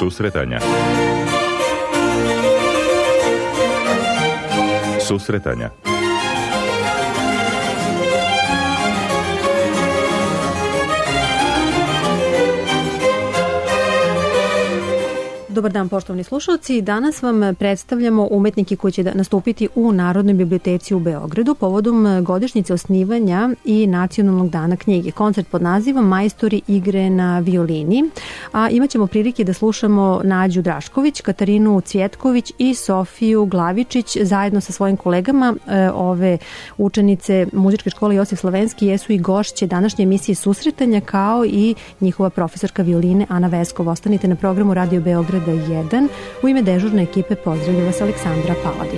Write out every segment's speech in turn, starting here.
Susretanja. Susretanja. Dobar dan, poštovani slušalci. Danas vam predstavljamo umetnike koji će nastupiti u Narodnoj biblioteci u Beogradu povodom godišnjice osnivanja i Nacionalnog dana knjige. Koncert pod nazivom Majstori igre na violini. A imaćemo prilike da slušamo Nađu Drašković, Katarinu Cvjetković i Sofiju Glavičić zajedno sa svojim kolegama. Ove učenice Muzičke škole Josif Slavenski jesu i gošće današnje emisije Susretanja, kao i njihova profesorka violine Ana Veskov. Ostanite na programu Radio Beograd 1. U ime dežurne ekipe pozdravlja vas Aleksandra Paladin.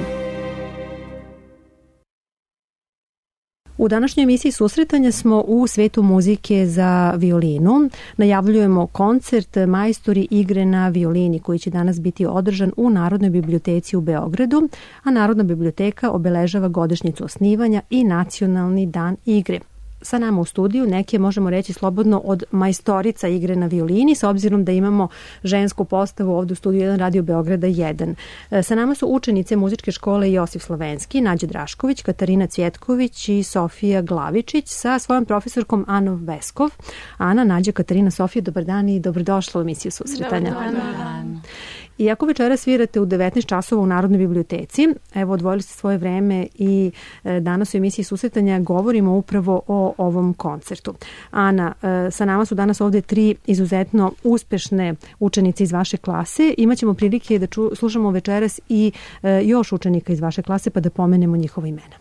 U današnjoj emisiji Susretanja smo u svetu muzike za violinu. Najavljujemo koncert Majstori igre na violini koji će danas biti održan u Narodnoj biblioteci u Beogradu, a Narodna biblioteka obeležava godišnjicu osnivanja i Nacionalni dan igre. Sa nama u studiju neke, možemo reći slobodno, od majstorica igre na violini, s obzirom da imamo žensku postavu ovdje u studiju 1 Radio Beograda 1. Sa nama su učenice Muzičke škole Josif Slavenski, Nađa Drašković, Katarina Cvjetković i Sofija Glavičić sa svojom profesorkom Anom Veskov. Ana, Nađa, Katarina, Sofija, dobar dan i dobrodošla u emisiju Susretanja. Dobar dan. Iako večera svirate u 19 časova u Narodnoj biblioteci, evo, odvojili ste svoje vreme i danas u emisiji Susretanja govorimo upravo o ovom koncertu. Ana, sa nama su danas ovdje 3 izuzetno uspešne učenice iz vaše klase. Imaćemo prilike da slušamo večeras i još učenika iz vaše klase, pa da pomenemo njihova imena.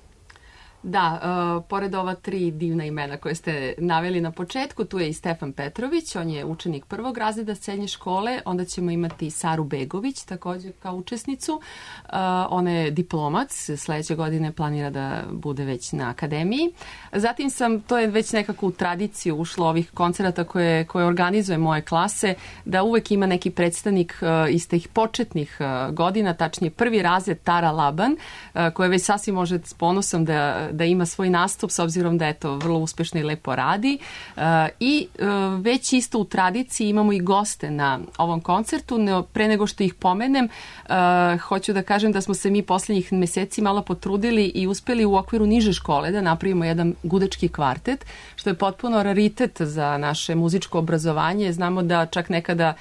Da, pored ova 3 divna imena koje ste naveli na početku, tu je i Stefan Petrović, on je učenik 1. razreda srednje škole, onda ćemo imati Saru Begović, također kao učesnicu, ona je diplomac, sledeće godine planira da bude već na akademiji. Zatim to je već nekako u tradiciju ušlo ovih koncerata koje organizuje moje klase, da uvek ima neki predstavnik iz tih početnih godina, tačnije 1. razred Tara Laban, koja već sasvim može s ponosom da ima svoj nastup, s obzirom da je to vrlo uspešno i lepo radi. I već isto u tradiciji imamo i goste na ovom koncertu. Pre nego što ih pomenem, hoću da kažem da smo se mi poslednjih meseci malo potrudili i uspeli u okviru niže škole da napravimo jedan gudački kvartet, što je potpuno raritet za naše muzičko obrazovanje. Znamo da čak nekada,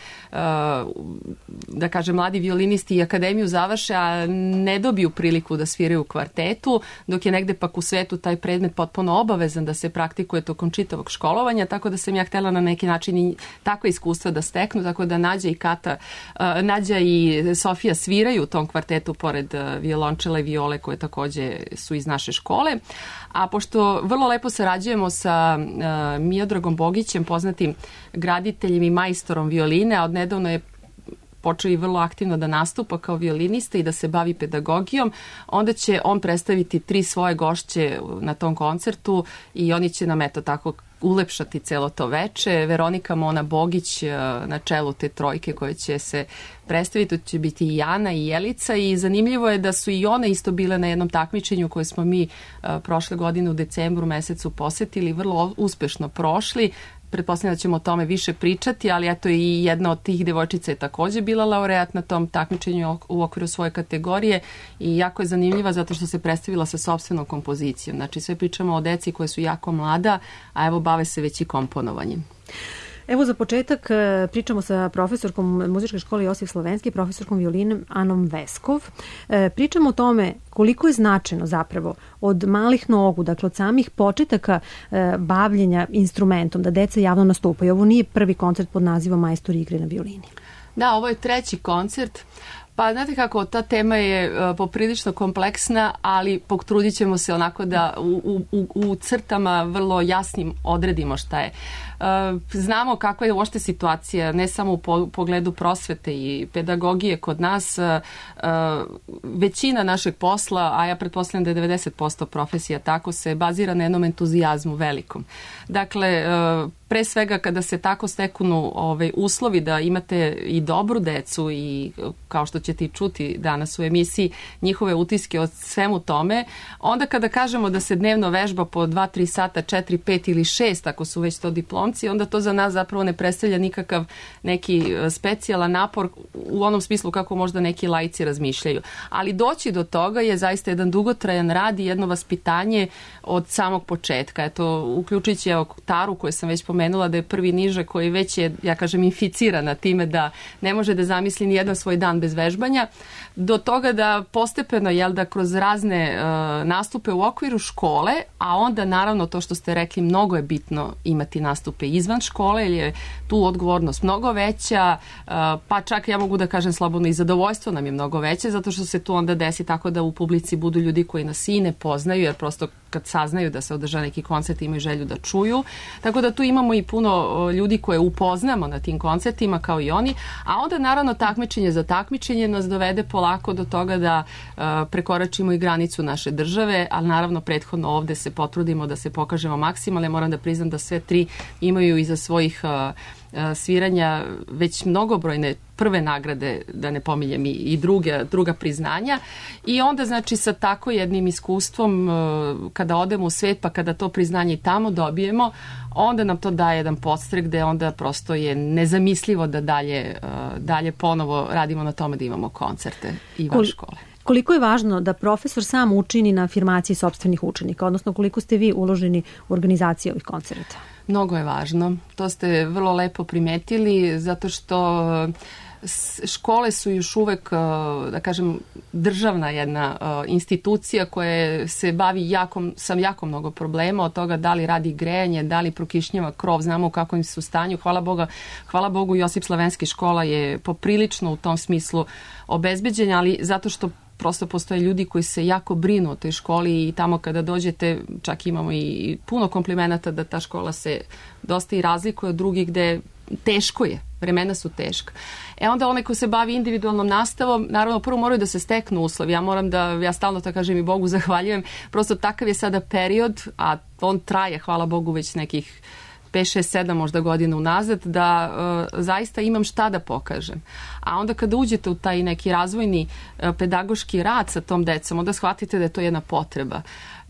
da kažem, mladi violinisti i akademiju završe, a ne dobiju priliku da sviraju u kvartetu, dok je negde pak u svetu taj predmet potpuno obavezan da se praktikuje tokom čitavog školovanja, tako da sam ja htjela na neki način i takva iskustva da steknu, tako da Nađa i Sofija sviraju u tom kvartetu pored violončela i viole koje takođe su iz naše škole. A pošto vrlo lepo sarađujemo sa Miodragom Bogićem, poznatim graditeljem i majstorom violine, a odnedavno je počeo i vrlo aktivno da nastupa kao violinista i da se bavi pedagogijom, onda će on predstaviti 3 svoje gošće na tom koncertu i oni će nam tako ulepšati celo to veče. Veronika Mona Bogić na čelu te trojke koje će se predstaviti, to će biti i Jana i Jelica, i zanimljivo je da su i one isto bile na jednom takmičenju koje smo mi prošle godine u decembru mesecu posetili, vrlo uspešno prošli. Pretpostavljam da ćemo o tome više pričati, ali eto i jedna od tih devojčica je također bila laureat na tom takmičenju u okviru svoje kategorije i jako je zanimljiva zato što se predstavila sa sopstvenom kompozicijom. Znači sve pričamo o deci koje su jako mlada, a evo bave se već i komponovanjem. Evo za početak pričamo sa profesorkom Muzičke škole Josif Slavenski, profesorkom violine Anom Veskov. Pričamo o tome koliko je značajno zapravo od malih nogu, dakle od samih početaka bavljenja instrumentom, da deca javno nastupaju. Ovo nije prvi koncert pod nazivom Majstori igre na violini. Da, ovo je 3. koncert. Pa znate kako, ta tema je poprilično kompleksna, ali potrudit ćemo se onako da u crtama vrlo jasnim odredimo šta je. Znamo kakva je uopšte situacija, ne samo u pogledu prosvete i pedagogije kod nas. Većina našeg posla, a ja pretpostavljam da je 90% profesija tako, se bazira na jednom entuzijazmu velikom. Dakle, pre svega kada se tako steknu uslovi da imate i dobru decu i kao što ćete i čuti danas u emisiji, njihove utiske o svemu tome. Onda kada kažemo da se dnevno vežba po 2-3 sata, 4, 5 ili 6, ako su već to diplomci, onda to za nas zapravo ne predstavlja nikakav neki specijalan napor u onom smislu kako možda neki laici razmišljaju. Ali doći do toga je zaista jedan dugotrajan rad i jedno vaspitanje od samog početka. Eto, uključujući Taru koju sam već pomenula da je prvi niže koji već je, ja kažem, inficirana time da ne može da zamisli ni jedan svoj dan bez vežbanja, do toga da postepeno, da kroz razne nastupe u okviru škole, a onda naravno to što ste rekli, mnogo je bitno imati nastupe izvan škole, jer je tu odgovornost mnogo veća, pa čak ja mogu da kažem slobodno i zadovoljstvo nam je mnogo veće, zato što se tu onda desi tako da u publici budu ljudi koji nas i ne poznaju, jer prosto kad saznaju da se održa neki koncert imaju želju da čuju. Tako da tu imamo i puno ljudi koje upoznamo na tim koncertima kao i oni, a onda naravno takmičenje za takmičenje nas dovede polako do toga da prekoračimo i granicu naše države, ali naravno prethodno ovde se potrudimo da se pokažemo maksimalno. Moram da priznam da sve tri imaju iza svojih sviranja već mnogobrojne prve nagrade, da ne pominjem i druga priznanja. I onda znači sa tako jednim iskustvom kada odemo u svet, pa kada to priznanje i tamo dobijemo, onda nam to daje jedan podstrek gde onda prosto je nezamislivo da dalje ponovo radimo na tome da imamo koncerte i van škole. Koliko je važno da profesor sam učini na afirmaciji sopstvenih učenika, odnosno koliko ste vi uloženi u organizaciju ovih koncerta? Mnogo je važno. To ste vrlo lepo primetili, zato što škole su još uvek, da kažem, državna jedna institucija koja se bavi sa jako mnogo problema, od toga da li radi grejanje, da li prokišnjava krov, znamo u kakvom su stanju. Hvala Bogu, Josip Slavenski škola je poprilično u tom smislu obezbeđena, ali zato što prosto postoje ljudi koji se jako brinu o toj školi i tamo kada dođete, čak imamo i puno komplimenata da ta škola se dosta i razlikuje od drugih gde teško je, vremena su teška. Onda onaj ko se bavi individualnom nastavom, naravno prvo moraju da se steknu uslovi. Ja stalno to kažem i Bogu zahvaljujem, prosto takav je sada period, a on traje, hvala Bogu, već nekih 5, 6, 7 možda godina unazad, da zaista imam šta da pokažem. A onda kada uđete u taj neki razvojni pedagoški rad sa tom decom, onda shvatite da je to jedna potreba.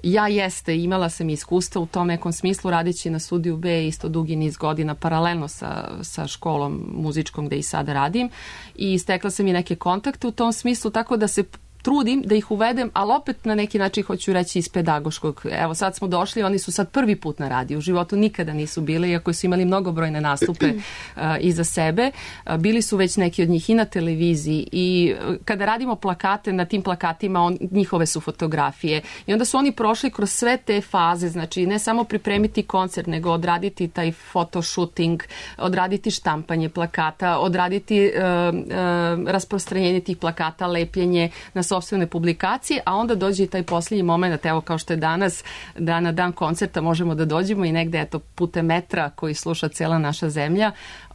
Imala sam iskustva u tom nekom smislu radeći na Studiju B isto dugi niz godina paralelno sa školom muzičkom gde i sada radim i stekla sam i neke kontakte u tom smislu, tako da se trudim da ih uvedem, ali opet na neki način hoću reći iz pedagoškog. Evo sad smo došli, oni su sad prvi put na radiju, u životu nikada nisu bile, iako su imali mnogobrojne nastupe iza sebe. Bili su već neki od njih i na televiziji i kada radimo plakate, na tim plakatima njihove su fotografije i onda su oni prošli kroz sve te faze, znači ne samo pripremiti koncert, nego odraditi taj fotoshooting, odraditi štampanje plakata, odraditi rasprostranjenje tih plakata, lepljenje na sopstvene publikacije, a onda dođe i taj posljednji moment, evo kao što je danas, da na dan koncerta možemo da dođemo i negde putem metra koji sluša cijela naša zemlja,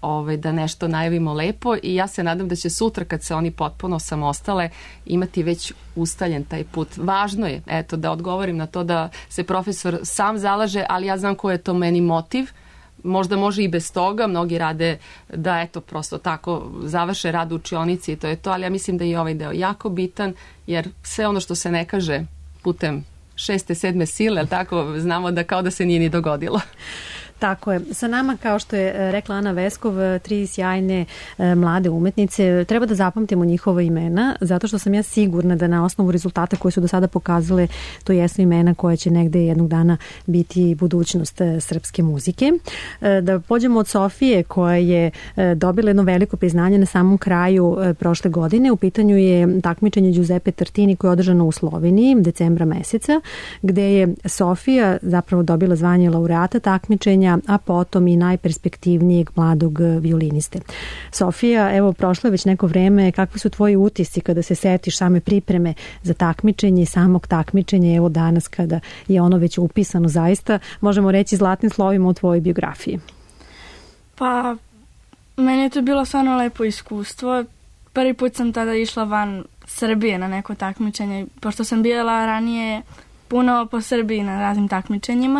da nešto najavimo lepo i ja se nadam da će sutra kad se oni potpuno samostale imati već ustaljen taj put. Važno je, da odgovorim na to da se profesor sam zalaže, ali ja znam ko je to meni motiv. Možda može i bez toga, mnogi rade da prosto tako završe rad u učionici i to je to, ali ja mislim da je ovaj deo jako bitan, jer sve ono što se ne kaže putem 6. 7. sile, tako znamo da kao da se nije ni dogodilo. Tako je. Sa nama, kao što je rekla Ana Veskov, 3 sjajne mlade umetnice. Treba da zapamtimo njihova imena, zato što sam ja sigurna da na osnovu rezultata koje su do sada pokazale, to jesu imena koja će negde jednog dana biti budućnost srpske muzike. Da pođemo od Sofije, koja je dobila jedno veliko priznanje na samom kraju prošle godine. U pitanju je takmičenje Giuseppe Tartini koje je održano u Sloveniji decembra meseca, gde je Sofija zapravo dobila zvanje laureata takmičenja, a potom i najperspektivnijeg mladog violiniste. Sofija, evo, prošlo je već neko vreme, kakvi su tvoji utisci kada se setiš same pripreme za takmičenje i samog takmičenja, evo danas kada je ono već upisano zaista, možemo reći zlatnim slovima u tvojoj biografiji? Pa, meni je to bilo stvarno lepo iskustvo. Prvi put sam tada išla van Srbije na neko takmičenje, pošto sam bila ranije puno po Srbiji na raznim takmičenjima.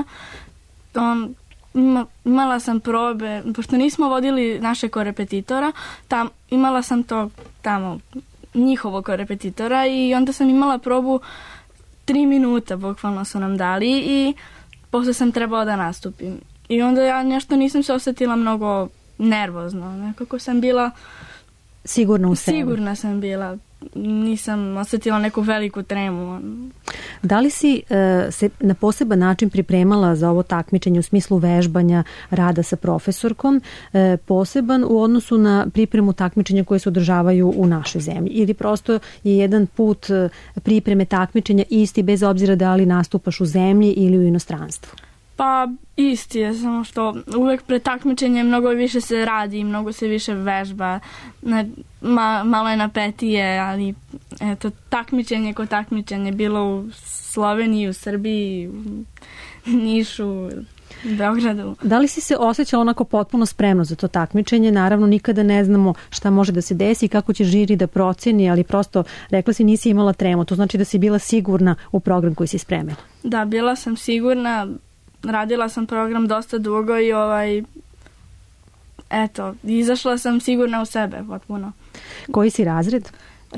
Imala sam probe, pošto nismo vodili našeg korepetitora, imala sam to tamo njihovog korepetitora i onda sam imala probu 3 minuta, bukvalno su nam dali i posle sam trebala da nastupim. I onda ja nešto nisam se osetila mnogo nervozno, nekako sam bila sigurna u sebi. Sigurna sam bila, nisam osetila neku veliku tremu. Da li si se na poseban način pripremala za ovo takmičenje u smislu vežbanja, rada sa profesorkom, poseban u odnosu na pripremu takmičenja koje se održavaju u našoj zemlji? Ili prosto je jedan put pripreme takmičenja isti bez obzira da li nastupaš u zemlji ili u inostranstvu? Pa isti je, samo što uvek pred takmičenjem mnogo više se radi, mnogo se više vežba, malo je napetije, ali eto, takmičenje ko takmičenje, bilo u Sloveniji, u Srbiji, u Nišu, Beogradu. Da li si se osjećala onako potpuno spremno za to takmičenje? Naravno, nikada ne znamo šta može da se desi i kako će žiri da proceni, ali prosto rekla si nisi imala tremu, to znači da si bila sigurna u program koji si spremila. Da, bila sam sigurna. Radila sam program dosta dugo i izašla sam sigurna u sebe potpuno. Koji si razred?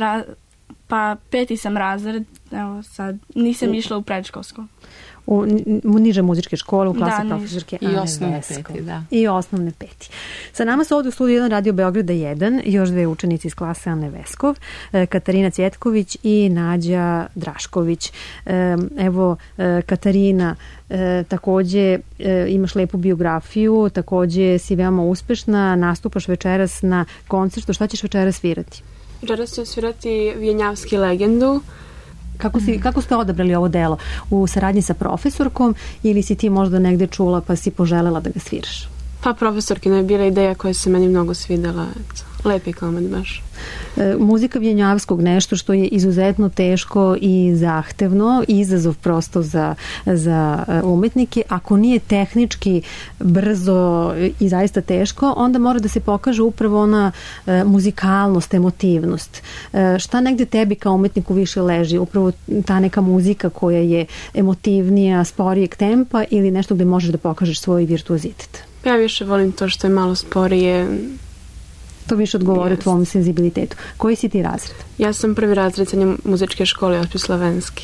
Pa 5. sam razred, evo sad, nisam išla u predškolsko. U niže muzičke škole, u klasi profesorke i osnovne peti, da. I osnovne peti. Sa nama su ovdje u studiju 1 Radio Beograda 1, još 2 učenici iz klase Ane Veskov, Katarina Cvjetković i Nađa Drašković. Evo, Katarina, takođe imaš lepu biografiju, takođe si veoma uspešna, nastupaš večeras na koncertu. Šta ćeš večeras svirati? Večeras ću svirati Vjenjavski legendu. Kako ste odabrali ovo delo? U saradnji sa profesorkom ili si ti možda negde čula pa si poželela da ga sviraš? Pa profesorkina je bila ideja koja se meni mnogo svidela. Lepi komad baš. Muzika Vjenjavskog, nešto što je izuzetno teško i zahtevno, izazov prosto za umetnike. Ako nije tehnički brzo i zaista teško, onda mora da se pokaže upravo ona muzikalnost, emotivnost. Šta negde tebi kao umetniku više leži? Upravo ta neka muzika koja je emotivnija, sporijeg tempa ili nešto gde možeš da pokažeš svoj virtuozitet? Ja više volim to što je malo sporije. To više odgovori tvom senzibilitetu. Koji si ti razred? Ja sam prvi razred srednje muzičke škole Ospju Slavenski.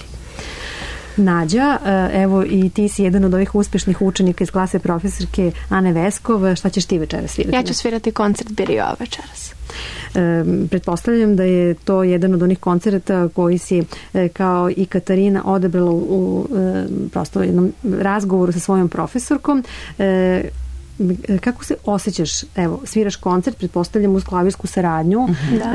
Nađa, evo i ti si jedan od ovih uspešnih učenika iz klase profesorke Ane Veskov. Šta ćeš ti večeras svirati? Ja ću svirati koncert Birio večeras. Pretpostavljam da je to jedan od onih koncerta koji si kao i Katarina odabrala u prosto jednom razgovoru sa svojom profesorkom. Kako se osjećaš? Evo, sviraš koncert, pretpostavljam uz klavirsku saradnju.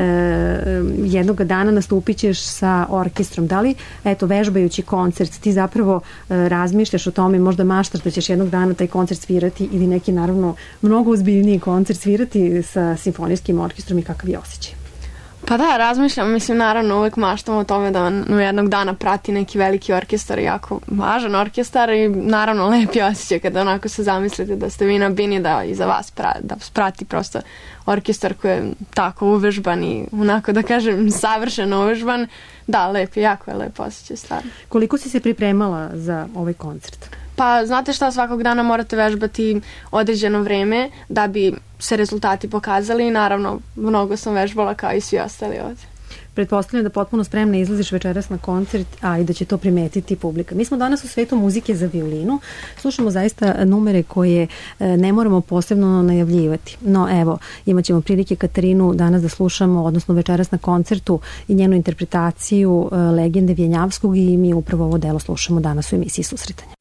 Jednog dana nastupit ćeš sa orkestrom. Da li, eto, vežbajući koncert, ti zapravo razmišljaš o tome, možda maštaš da ćeš jednog dana taj koncert svirati ili neki, naravno, mnogo ozbiljniji koncert svirati sa simfonijskim orkestrom i kakav je osjećaj? Pa da, razmišljam, mislim, naravno uvek maštam o tome da jednog dana prati neki veliki orkestar, jako važan orkestar i naravno lepi osjećaj kada onako se zamislite da ste vi na bini, da iza vas da prati prosto orkestar koji je tako uvežban i onako da kažem savršeno uvežban. Da, lep je, jako je lep osjećaj stvarno. Koliko si se pripremala za ovaj koncert? Pa znate šta, svakog dana morate vežbati određeno vreme da bi se rezultati pokazali i naravno mnogo sam vežbala kao i svi ostali ovdje. Pretpostavljam da potpuno spremna izlaziš večeras na koncert, a i da će to primetiti publika. Mi smo danas u svetu muzike za violinu. Slušamo zaista numere koje ne moramo posebno najavljivati. No evo, imat ćemo prilike Katarinu danas da slušamo, odnosno večeras na koncertu i njenu interpretaciju legende Vjenjavskog i mi upravo ovo delo slušamo danas u emisiji Susretanja.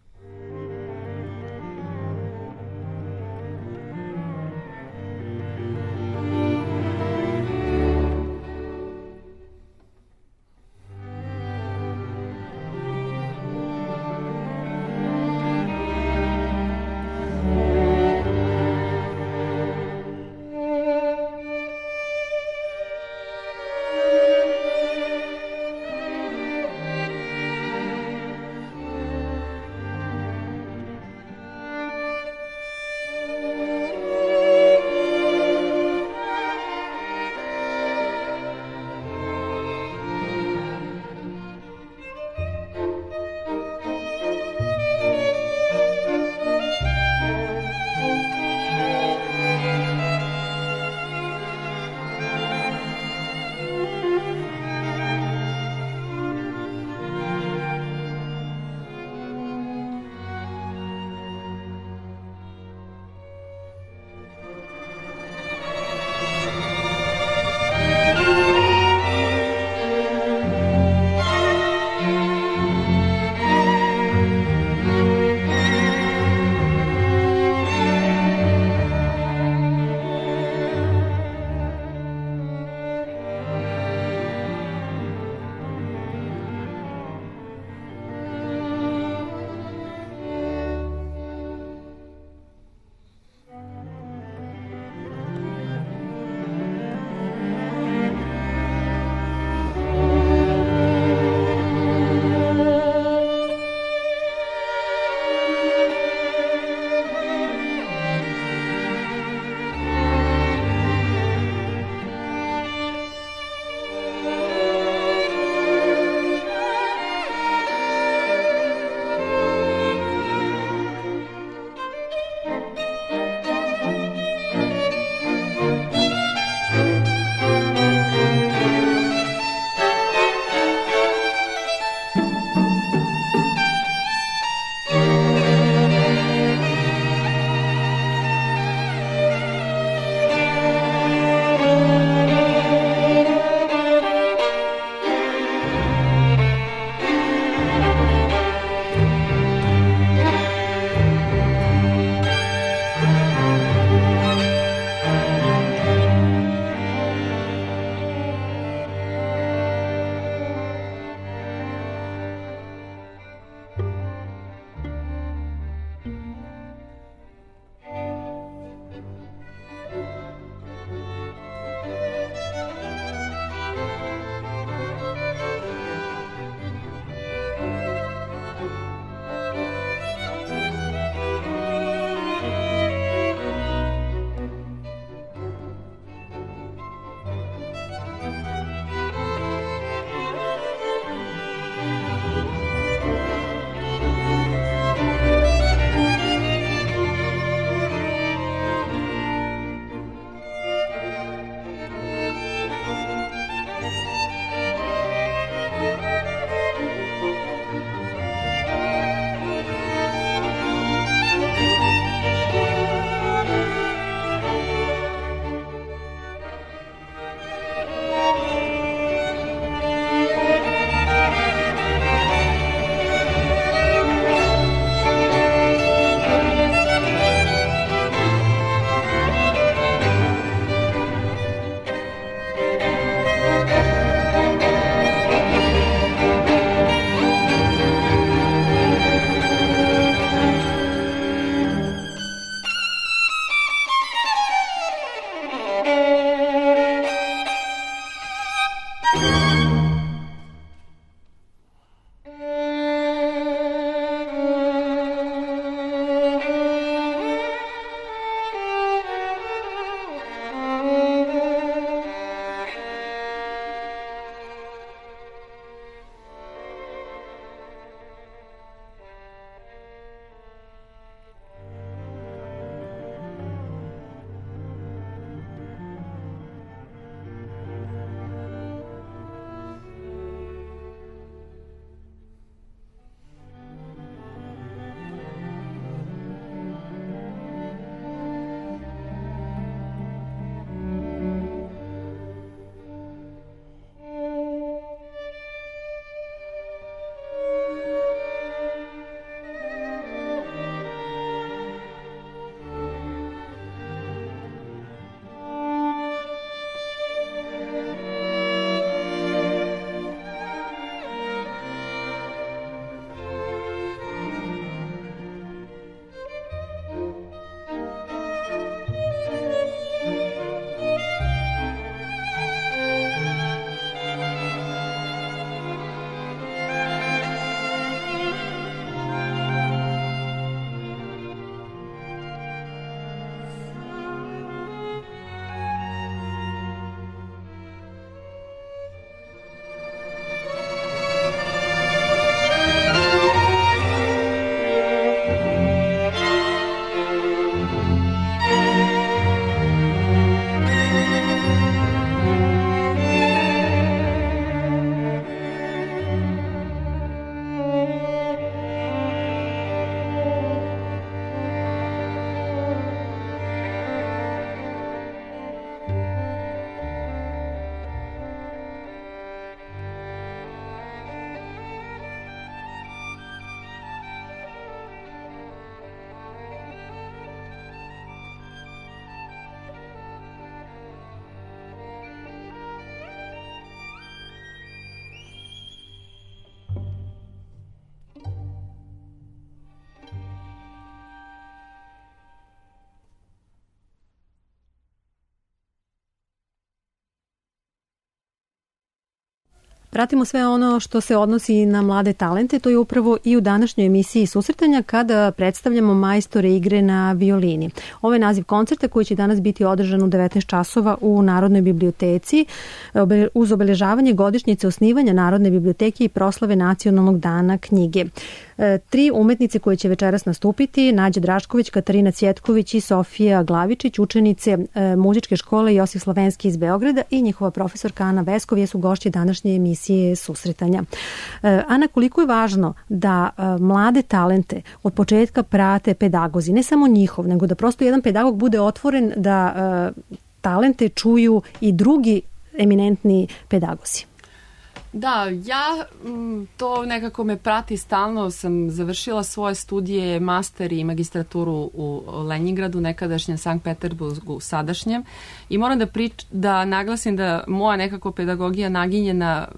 Pratimo sve ono što se odnosi na mlade talente, to je upravo i u današnjoj emisiji Susretanja kada predstavljamo majstore igre na violini. Ovo je naziv koncerta koji će danas biti održan u 19 časova u Narodnoj biblioteci uz obeležavanje godišnjice osnivanja Narodne biblioteke i proslave Nacionalnog dana knjige. 3 umetnice koje će večeras nastupiti, Nađa Drašković, Katarina Cjetković i Sofija Glavičić, učenice muzičke škole Josif Slavenski iz Beograda i njihova profesorka Ana Veskov jesu gošće današnje emisije Susretanja. Ana, koliko je važno da mlade talente od početka prate pedagozi, ne samo njihov, nego da prosto jedan pedagog bude otvoren da talente čuju i drugi eminentni pedagozi? Da, ja to nekako me prati stalno, sam završila svoje studije, master i magistraturu u Lenjingradu, nekadašnjem Sankt Peterburgu, sadašnjem, i moram da naglasim da moja nekako pedagogija naginje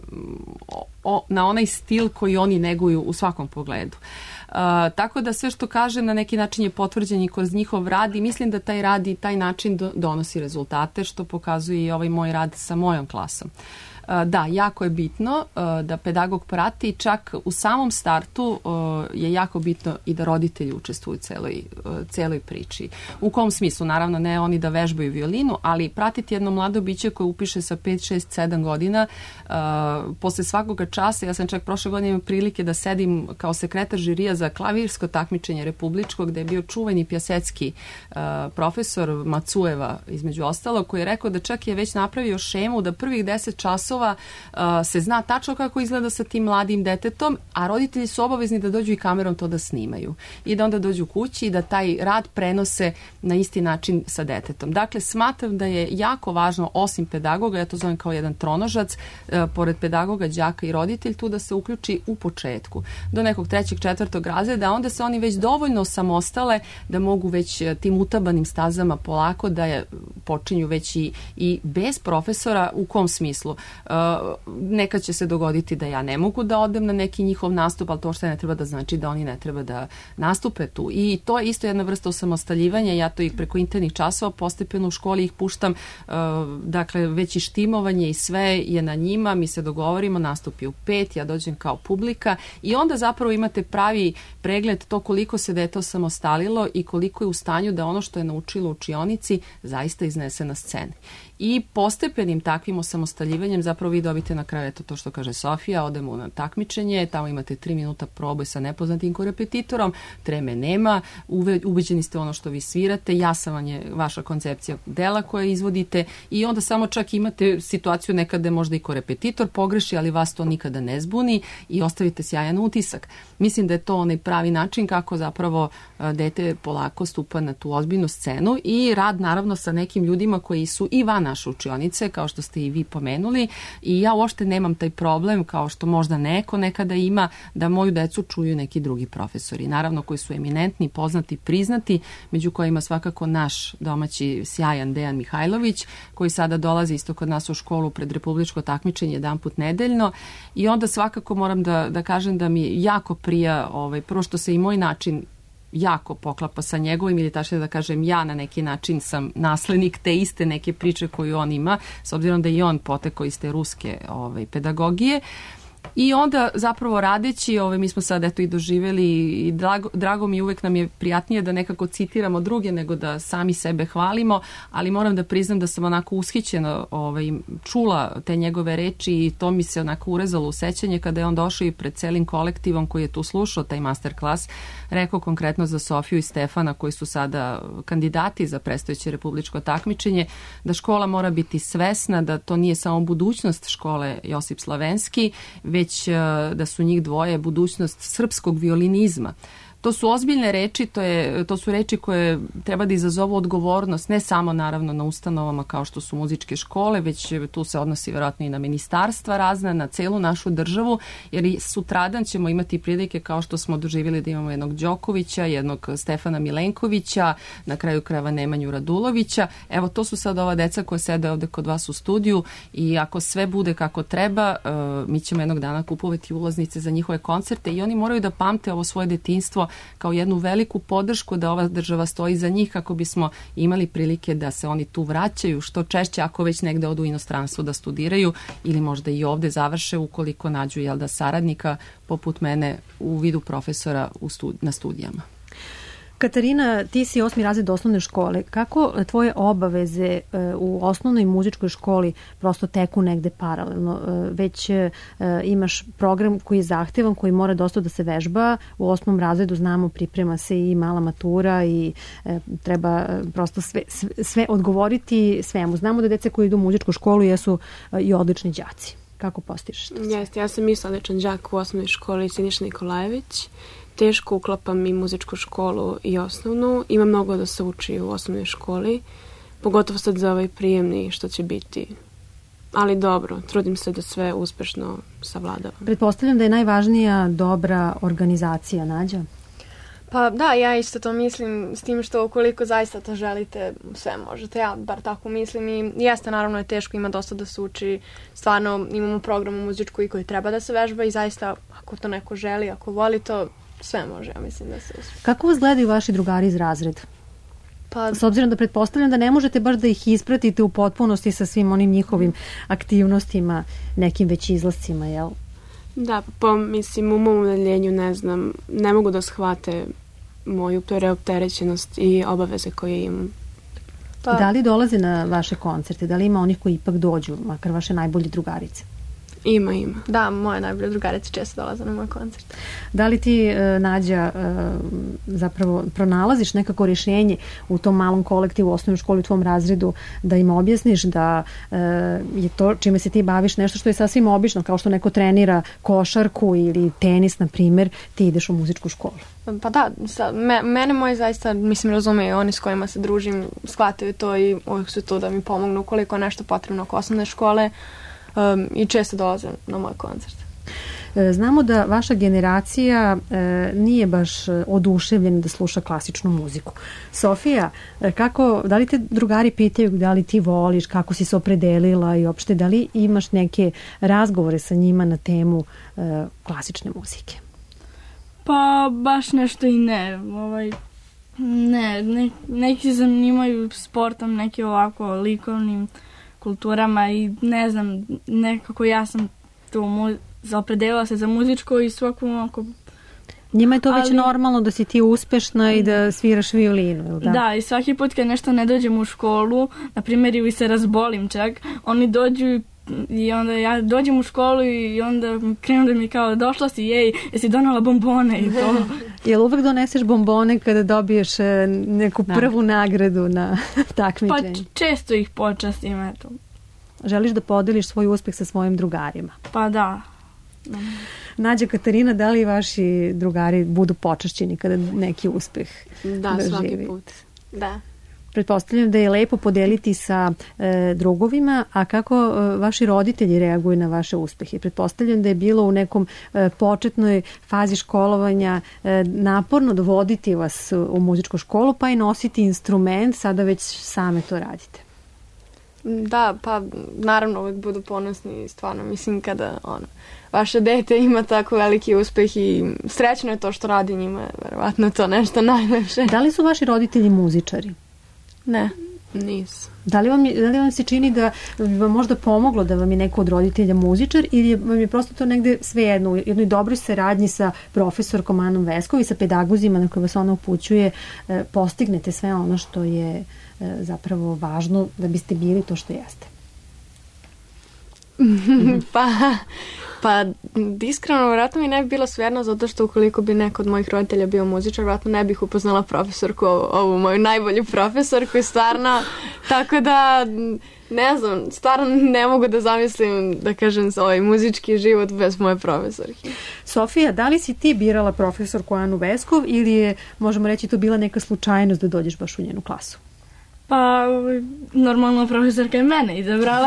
na onaj stil koji oni neguju u svakom pogledu. Tako da sve što kažem na neki način je potvrđen i kroz njihov rad i mislim da taj rad i taj način donosi rezultate, što pokazuje i ovaj moj rad sa mojom klasom. Da, jako je bitno da pedagog prati, čak u samom startu je jako bitno i da roditelji učestvuju celoj priči. U kom smislu? Naravno, ne oni da vežbaju violinu, ali pratiti jedno mlado biće koje upiše sa 5, 6, 7 godina, posle svakoga časa, ja sam čak prošle godine imala prilike da sedim kao sekretar žirija za klavirsko takmičenje republičko, gde je bio čuveni pjasetski profesor Macueva, između ostalog, koji je rekao da čak je već napravio šemu da prvih 10 časova se zna tačno kako izgleda sa tim mladim detetom, a roditelji su obavezni da dođu i kamerom to da snimaju. I da onda dođu kući i da taj rad prenose na isti način sa detetom. Dakle, smatram da je jako važno, osim pedagoga, ja to zovem kao jedan tronožac, pored pedagoga, đaka i roditelj, tu da se uključi u početku. Do nekog 3., 4. razreda, a onda se oni već dovoljno samostale da mogu već tim utabanim stazama polako da počinju već i bez profesora. U kom smislu? Nekad će se dogoditi da ja ne mogu da odem na neki njihov nastup, ali to što ne treba da znači da oni ne treba da nastupe tu. I to je isto jedna vrsta osamostaljivanja, ja to i preko internih časova postepeno u školi ih puštam, dakle već i štimovanje i sve je na njima, mi se dogovorimo, nastupi u 5, ja dođem kao publika i onda zapravo imate pravi pregled to koliko se dete osamostalilo i koliko je u stanju da ono što je naučilo u učionici zaista iznese na sceni. I postepenim takvim osamostaljivanjem zapravo vi dobite na kraju, eto to što kaže Sofija, odemo na takmičenje, tamo imate 3 minuta proboj sa nepoznatim korepetitorom, treme nema, ubeđeni ste ono što vi svirate, jasan vam je vaša koncepcija dela koje izvodite i onda samo čak imate situaciju nekada možda i korepetitor pogreši, ali vas to nikada ne zbuni i ostavite sjajan utisak. Mislim da je to onaj pravi način kako zapravo dete polako stupa na tu ozbiljnu scenu i rad naravno sa nekim ljudima koji su i van naše učionice, kao što ste i vi pomenuli, i ja uopšte nemam taj problem, kao što možda neko nekada ima, da moju decu čuju neki drugi profesori. Naravno, koji su eminentni, poznati, priznati, među kojima svakako naš domaći sjajan Dejan Mihajlović, koji sada dolazi isto kod nas u školu pred republičko takmičenje jedanput nedeljno. I onda svakako moram da kažem da mi jako prija, prvo što se i moj način jako poklapa sa njegovim, ili tačno da kažem ja na neki način sam naslednik te iste neke priče koju on ima, s obzirom da i on potekao iz te ruske pedagogije. I onda zapravo radeći, mi smo sad eto i doživjeli i drago mi, uvek nam je prijatnije da nekako citiramo druge nego da sami sebe hvalimo, ali moram da priznam da sam onako ushićeno čula te njegove reči i to mi se onako urezalo u sećanje kada je on došao i pred celim kolektivom koji je tu slušao taj masterclass, rekao konkretno za Sofiju i Stefana koji su sada kandidati za predstojeće republičko takmičenje, da škola mora biti svesna da to nije samo budućnost škole Josip Slavenski, već da su njih dvoje budućnost srpskog violinizma. To su ozbiljne reči, to su reči koje treba da izazovu odgovornost, ne samo naravno na ustanovama kao što su muzičke škole, već tu se odnosi vjerojatno i na ministarstva razna, na celu našu državu, jer i sutradan ćemo imati prilike kao što smo doživjeli da imamo jednog Đokovića, jednog Stefana Milenkovića, na kraju krajeva Nemanju Radulovića. Evo, to su sad ova deca koja sede ovde kod vas u studiju i ako sve bude kako treba, mi ćemo jednog dana kupovati ulaznice za njihove koncerte i oni moraju da pamte ovo svoje detinjstvo kao jednu veliku podršku da ova država stoji za njih kako bismo imali prilike da se oni tu vraćaju što češće ako već negde odu u inostranstvo da studiraju ili možda i ovde završe ukoliko nađu saradnika poput mene u vidu profesora na studijama. Katarina, ti si 8. razred osnovne škole. Kako tvoje obaveze u osnovnoj muzičkoj školi prosto teku negde paralelno? Već imaš program koji je zahtevan, koji mora dosta da se vežba. U 8. razredu znamo priprema se i mala matura i treba prosto sve odgovoriti svemu. Znamo da deca koji idu u muzičku školu jesu i odlični đaci. Kako postižeš to? Jeste, ja sam isto odličan đak u osnovnoj školi Siniša Nikolajević. Teško uklapam i muzičku školu i osnovnu. Ima mnogo da se uči u osnovnoj školi, pogotovo sad za ovaj prijemni što će biti. Ali dobro, trudim se da sve uspešno savladavam. Pretpostavljam da je najvažnija dobra organizacija, Nađa? Pa da, ja isto to mislim, s tim što ukoliko zaista to želite, sve možete. Ja bar tako mislim i jeste, naravno je teško, ima dosta da se uči. Stvarno imamo program u muzičku i koji treba da se vežba i zaista ako to neko želi, ako voli to, sve može, ja mislim da se uspije. Kako vas gledaju vaši drugari iz razreda? Pa, s obzirom da pretpostavljam da ne možete baš da ih ispratite u potpunosti sa svim onim njihovim aktivnostima, nekim već izlascima, jel? Da, mislim, u mom udeljenju ne mogu da shvate moju preopterećenost i obaveze koje imam. Pa, da li dolaze na vaše koncerte? Da li ima onih koji ipak dođu, makar vaše najbolje drugarice? Ima. Da, moje najbolje drugarice često dolaze na moj koncert. Da li ti, Nađa, zapravo pronalaziš nekako rješenje u tom malom kolektivu u osnovnoj školi u tvom razredu da im objasniš da je to čime se ti baviš nešto što je sasvim obično, kao što neko trenira košarku ili tenis, na primjer, ti ideš u muzičku školu? Pa da, mene moji zaista, mislim, razumeju, oni s kojima se družim, shvataju to i uvijek su tu da mi pomognu ukoliko je nešto potrebno oko osnovne škole. I često dolaze na moj koncert. Znamo da vaša generacija nije baš oduševljena da sluša klasičnu muziku. Sofija, da li te drugari pitaju da li ti voliš, kako si se opredelila i uopšte da li imaš neke razgovore sa njima na temu klasične muzike? Pa baš nešto i ne. Neki se zanimaju sportom, neki ovako likovnim kulturama i ne znam, nekako ja sam tu opredelila se za muzičko i svako onako... Njima je to već normalno da si ti uspešna i da sviraš violinu, ili da? Da, i svaki put kad nešto ne dođem u školu, na primjer ili se razbolim čak, oni dođu i onda ja dođem u školu i onda krenu da mi kao došla si, jesi donala bombone i to. Jel uvek doneseš bombone kada dobiješ neku prvu nagradu na takmičenju? Pa često ih počastim, eto. Želiš da podeliš svoj uspeh sa svojim drugarima? Pa da. Nađa, Katarina, da li vaši drugari budu počašćeni kada neki uspeh doživi? Svaki put. Da. Pretpostavljam da je lepo podeliti sa drugovima, a kako vaši roditelji reaguju na vaše uspehe? Pretpostavljam da je bilo u nekom početnoj fazi školovanja naporno dovoditi vas u muzičku školu, pa i nositi instrument, sada već same to radite. Da, pa naravno uvijek budu ponosni, stvarno, mislim kada vaše dete ima tako veliki uspeh i srećno je to što radi njima, verovatno to nešto najlepše. Da li su vaši roditelji muzičari? Ne. Nisu. Da li vam se čini da bi vam možda pomoglo da vam je neko od roditelja muzičar ili vam je prosto to negde svejedno u jednoj dobroj saradnji sa profesorkom Anom Veskov i sa pedagozima na koje vas ona upućuje postignete sve ono što je zapravo važno da biste bili to što jeste? Pa iskreno, vjerojatno mi ne bi bilo svejedno zato što ukoliko bi neko od mojih roditelja bio muzičar, vjerojatno ne bih upoznala profesorku, ovu moju najbolju profesorku i stvarno, tako da ne znam, stvarno ne mogu da zamislim, da kažem, ovaj muzički život bez moje profesorke. Sofija, da li si ti birala profesorku Anu Veskov ili je, možemo reći, to bila neka slučajnost da dođeš baš u njenu klasu? Pa, normalno profesorka je mene izabrala.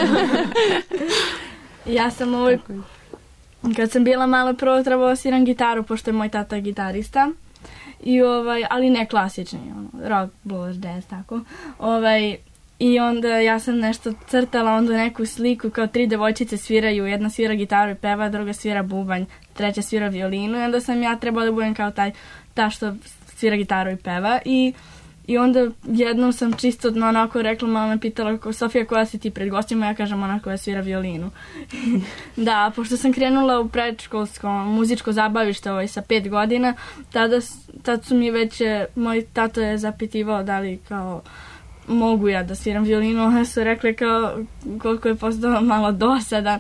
Ja sam kad sam bila mala prvo trebala sviram gitaru, pošto je moj tata gitarista. I ali ne klasični, rock, blues, jazz, tako. I onda ja sam nešto crtala onda neku sliku kao 3 devojčice sviraju, jedna svira gitaru i peva, druga svira bubanj, treća svira violinu i onda sam ja trebala da budem kao ta što svira gitaru i peva i onda jednom sam čisto onako rekla, mama me pitala Sofija koja si ti pred gostima, ja kažem ona koja svira violinu. Da, pošto sam krenula u predškolsko muzičko zabavište sa 5 godina, tad su mi već, moj tato je zapitivao da li kao mogu ja da sviram violinu, one su rekli kao koliko je postao malo dosadan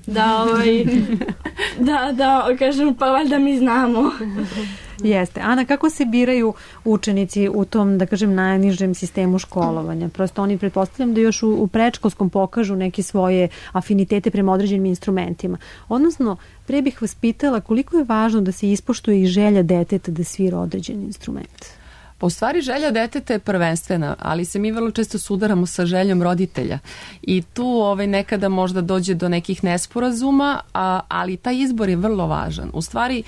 da kažem pa valjda mi znamo. Jeste. Ana, kako se biraju učenici u tom, da kažem, najnižem sistemu školovanja? Prosto oni pretpostavljam da još u predškolskom pokažu neke svoje afinitete prema određenim instrumentima. Odnosno, pre bih vas pitala koliko je važno da se ispoštuje i želja deteta da svira određen instrument? U stvari želja deteta je prvenstvena, ali se mi vrlo često sudaramo sa željom roditelja i tu nekada možda dođe do nekih nesporazuma, ali taj izbor je vrlo važan. U stvari,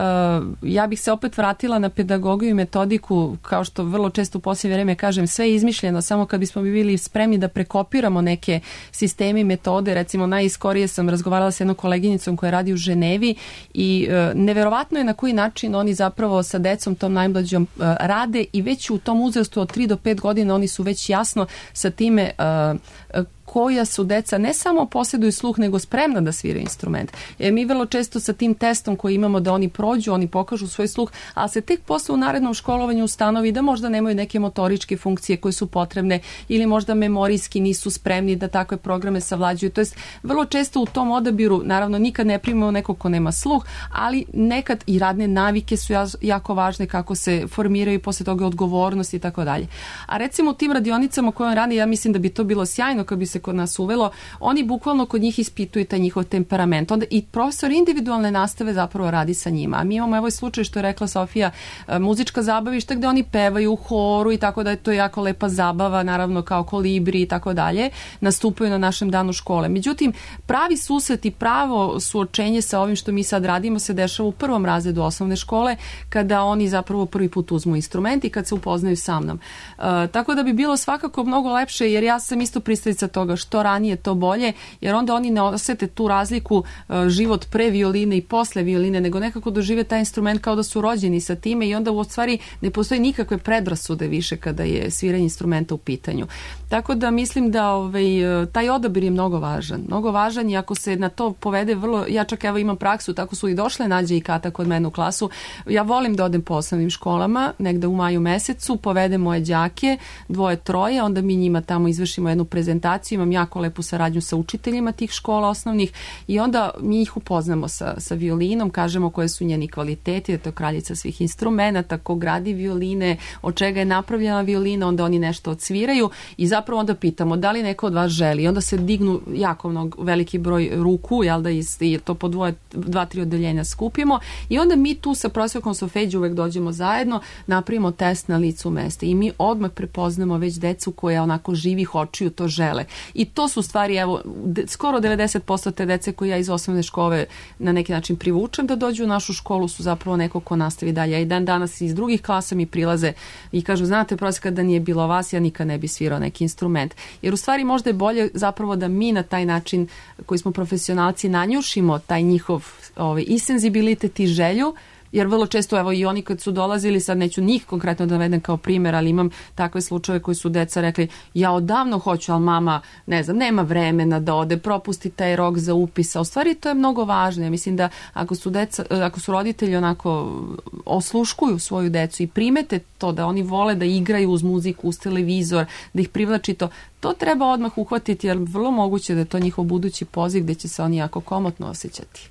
ja bih se opet vratila na pedagogiju i metodiku, kao što vrlo često u posljednje vrijeme kažem, sve je izmišljeno, samo kad bismo bili spremni da prekopiramo neke sisteme i metode. Recimo, najiskorije sam razgovarala sa jednom koleginicom koja radi u Ženevi i neverovatno je na koji način oni zapravo sa decom tom najmlađom rade i već u tom uzrastu od 3 do 5 godina oni su već jasno sa time koja su deca ne samo posjeduju sluh, nego spremna da svira instrument. Mi vrlo često sa tim testom koji imamo da oni prođu, oni pokažu svoj sluh, ali se tek posle u narednom školovanju ustanovi da možda nemaju neke motoričke funkcije koje su potrebne ili možda memorijski nisu spremni da takve programe savlađuju. To jest, vrlo često u tom odabiru, naravno nikad ne primamo nekog ko nema sluh, ali nekad i radne navike su jako važne, kako se formiraju i posle toga odgovornost i tako dalje. A recimo u tim radionicama koje on radi, ja mislim da bi to bilo sjajno kad bi se kod nas uvelo, oni bukvalno kod njih ispituju taj njihov temperament. Onda i profesor individualne nastave zapravo radi sa njima. A mi imamo ovaj slučaj što je rekla Sofija, muzička zabavišta gde oni pevaju u horu i tako da je to jako lepa zabava, naravno kao kolibri i tako dalje, nastupaju na našem danu škole. Međutim, pravi susret i pravo suočenje sa ovim što mi sad radimo se dešava u 1. razredu osnovne škole, kada oni zapravo prvi put uzmu instrument i kad se upoznaju sa mnom. Tako da bi bilo svakako mnogo lepše, jer ja sam isto pristalica toga što ranije to bolje, jer onda oni ne osete tu razliku život pre violine i posle violine, nego nekako dožive taj instrument kao da su rođeni sa time i onda u stvari ne postoji nikakve predrasude više kada je sviranje instrumenta u pitanju. Tako da mislim da taj odabir je mnogo važan. Mnogo važan i ako se na to povede vrlo, ja čak evo imam praksu, tako su i došle Nađa i Kata kod mene u klasu. Ja volim da odem po osnovnim školama, negde u maju mesecu, povedem moje đake, 2, 3, onda mi njima tamo izvršimo jednu prezentaciju, imam jako lepu saradnju sa učiteljima tih škola osnovnih i onda mi ih upoznamo sa violinom, kažemo koje su njeni kvaliteti, da je to kraljica svih instrumenata, ko gradi violine, od čega je napravljena violina, onda oni nešto odsviraju i zapravo onda pitamo da li neko od vas želi. Onda se dignu jako veliki broj ruku, jel da i to po 2-3 odeljenja skupimo i onda mi tu sa profesorom Sofeđu uvek dođemo zajedno, napravimo test na licu mesta i mi odmah prepoznamo već decu koja onako živih očiju to žele. I to su stvari, evo, skoro 90% te dece koje ja iz osnovne škole na neki način privučem da dođu u našu školu su zapravo neko ko nastavi dalje. I dan danas iz drugih klasa mi prilaze i kažu, znate, profesor, kada nije bilo vas, ja nikad ne bi svirao neki instrument. Jer u stvari možda je bolje zapravo da mi na taj način koji smo profesionalci nanjušimo taj njihov i senzibilitet i želju, jer vrlo često, evo i oni kad su dolazili, sad neću njih konkretno da navedem kao primjer, ali imam takve slučajeve koji su deca rekli, ja odavno hoću, ali mama, ne znam, nema vremena da ode, propusti taj rok za upis. A u stvari to je mnogo važno. Ja mislim da ako su roditelji onako osluškuju svoju decu i primete to da oni vole da igraju uz muziku, uz televizor, da ih privlači to treba odmah uhvatiti, jer vrlo moguće da je to njihov budući poziv gdje će se oni jako komotno osjećati.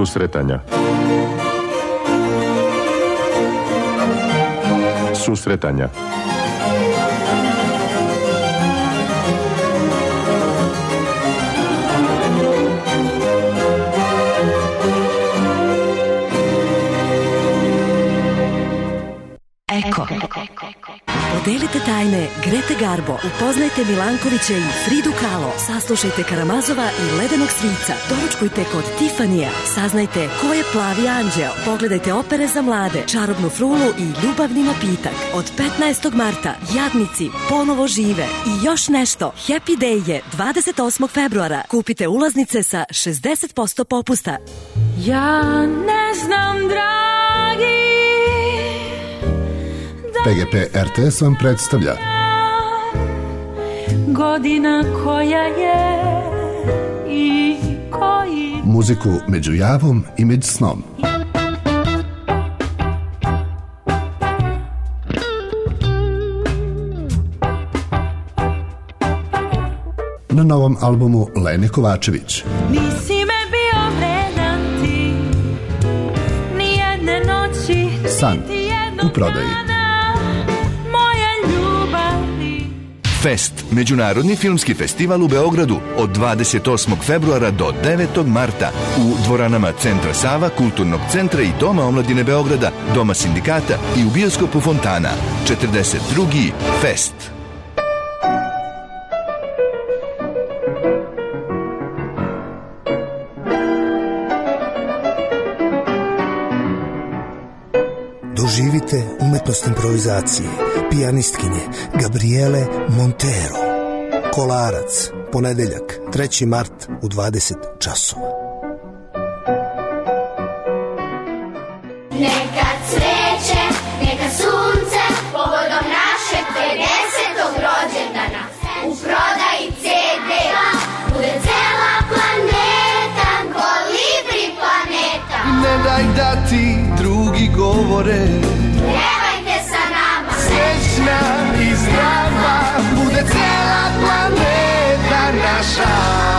Susretanja. Susretanja. Eko. Podelite tajne Grete Garbo, upoznajte Milankovića i Fridu Kahlo, saslušajte Karamazova i Ledenog strica, doručkujte kod Tifanija, saznajte ko je Plavi anđeo, pogledajte opere za mlade, Čarobnu frulu i Ljubavni napitak. Od 15. marta Jadnici ponovo žive i još nešto. Happy Day je 28. februara. Kupite ulaznice sa 60% popusta. Ja ne znam, dragi, PGP RTS vam predstavlja godina koja je i koji muziku među javom i među snom. Na novom albumu Lene Kovačević. Nisi me bio vredan ti, nijedne noći, San u prodaji. Fest, međunarodni filmski festival u Beogradu od 28. februara do 9. marta u dvoranama Centra Sava, Kulturnog centra i Doma omladine Beograda, Doma sindikata i u bioskopu Fontana. 42. Fest. Doživite umetnost improvizacije pijanistkinje Gabriele Montero. Kolarac, ponedeljak, 3. mart u 20 časova. Neka cveće, neka sunce, povodom našeg 50. rođendana. U prodaji CD-a bude cela planeta, Kolibri planeta. Ne daj da ti drugi govore, pjevajte sa nama. Srećna i zdrava bude cela planeta naša.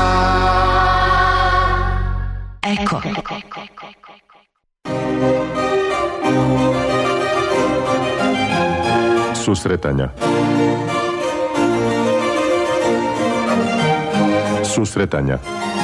Eko. Susretanja. Susretanja.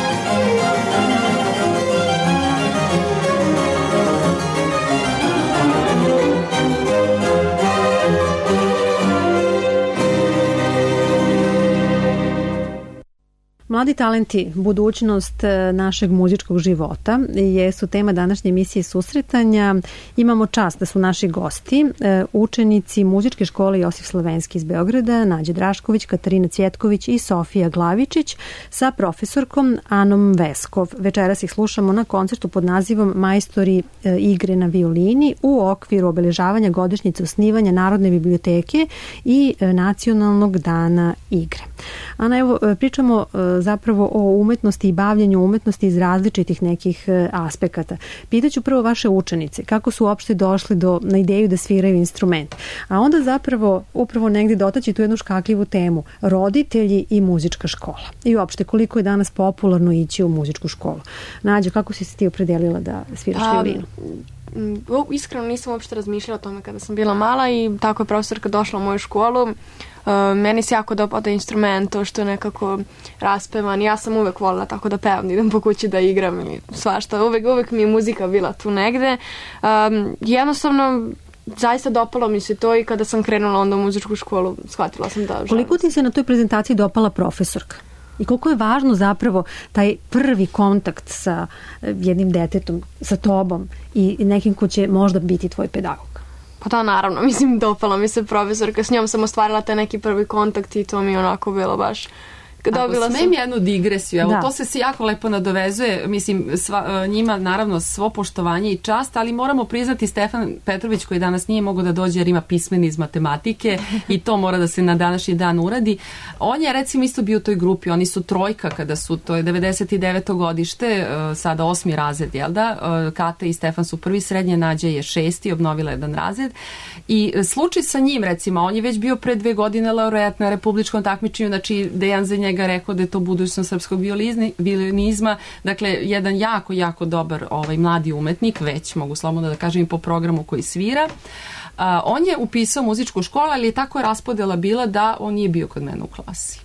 Mladi talenti, budućnost našeg muzičkog života jesu tema današnje emisije Susretanja. Imamo čast da su naši gosti, učenici muzičke škole Josif Slavenski iz Beograda, Nađa Drašković, Katarina Cvjetković i Sofija Glavičić sa profesorkom Anom Veskov. Večeras ih slušamo na koncertu pod nazivom Majstori igre na violini u okviru obeležavanja godišnjice osnivanja Narodne biblioteke i Nacionalnog dana igre. Ana, evo, pričamo zapravo o umetnosti i bavljenju umetnosti iz različitih nekih aspekata. Pitaću prvo vaše učenice kako su uopšte došli na ideju da sviraju instrument, a onda zapravo upravo negdje dotaći tu jednu škakljivu temu, roditelji i muzička škola. I uopšte koliko je danas popularno ići u muzičku školu. Nađa, kako si se ti opredelila da sviraš violinu? Iskreno nisam uopšte razmišljala o tome kada sam bila mala i tako je profesorka došla u moju školu. Meni se jako dopada instrument, to što je nekako raspevan. Ja sam uvek volila tako da pevam, da idem po kući da igram ili svašta. Uvek mi je muzika bila tu negde. Jednostavno, zaista dopalo mi se to i kada sam krenula onda u muzičku školu, shvatila sam da želim. Koliko ti se na toj prezentaciji dopala profesorka? I koliko je važno zapravo taj prvi kontakt sa jednim detetom, sa tobom i nekim ko će možda biti tvoj pedagog? Pa da, naravno, mislim, dopala mi se profesorka, s njom sam ostvarila taj neki prvi kontakt i to mi je onako bilo baš... Ako smem jednu digresiju, evo, to se jako lepo nadovezuje, mislim, njima naravno svo poštovanje i čast, ali moramo priznati Stefan Petrović koji danas nije mogao da dođe jer ima pismeni iz matematike i to mora da se na današnji dan uradi. On je recimo isto bio u toj grupi, oni su trojka kada su, to je 99. godište, sada 8. razred, jel da? Kata i Stefan su prvi, srednje, Nađa je 6. obnovila jedan razred i slučaj sa njim recimo, on je već bio pre 2 godine laureat na republičkom takmičenju, znači Dejan Zenja njega rekao da je to budućnost srpskog violinizma, dakle jedan jako, jako dobar mladi umetnik, već mogu slobodno da kažem i po programu koji svira. On je upisao muzičku školu, ali je tako raspodela bila da on nije bio kod mene u klasi.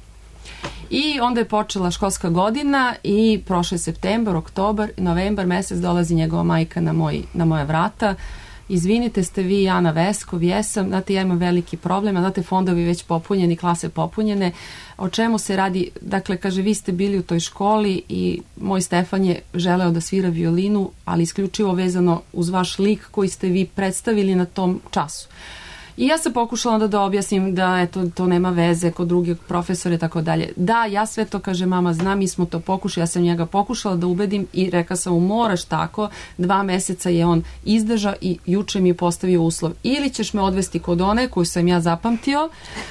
I onda je počela školska godina i prošao je septembar, oktobar, novembar mesec, dolazi njegova majka na moje vrata. Izvinite, ste vi Ana Veskov? Jesam. Znate, ja imam veliki problem, znate, fondovi već popunjeni, klase popunjene. O čemu se radi? Dakle, kaže, vi ste bili u toj školi i moj Stefan je želeo da svira violinu, ali isključivo vezano uz vaš lik koji ste vi predstavili na tom času. I ja sam pokušala onda da objasnim da eto, to nema veze kod drugih profesora i tako dalje. Da, ja sve to, kaže mama, znam, mi smo to pokušali, ja sam njega pokušala da ubedim i rekla sam mu, moraš tako, 2 meseca je on izdržao i juče mi je postavio uslov. Ili ćeš me odvesti kod one koju sam ja zapamtio,